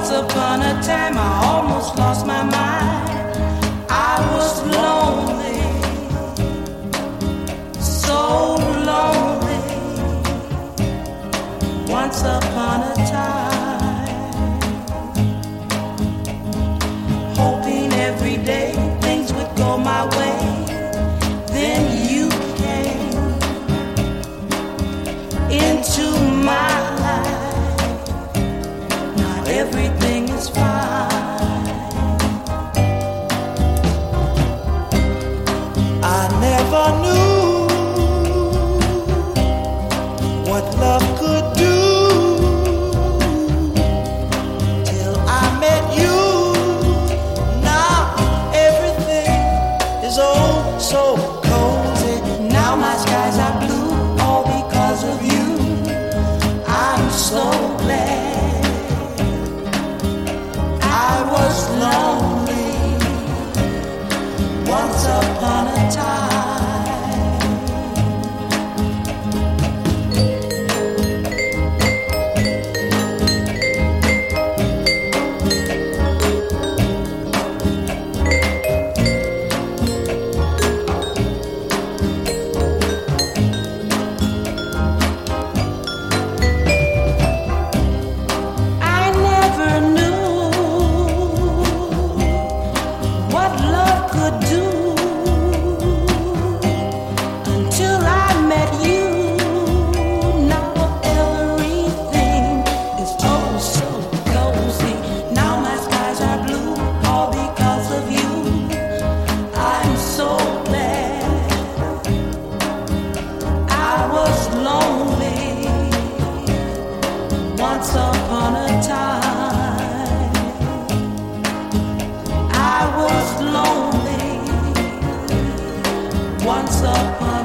Once upon a time I almost lost my mind. I was lonely, so lonely. Once upon a time, hoping every day things would go my way. Then you came into my life. Now everything is fine. I never knew what love could do till I met you. Now everything is oh so cozy. Now my skies are blue, all because of you. I'm so glad. I was lonely once upon a time. I never knew what love could do until I met you. Now everything is oh so cozy. Now my skies are blue, all because of you. I'm so glad. I was lonely once upon a time. I was lonely once upon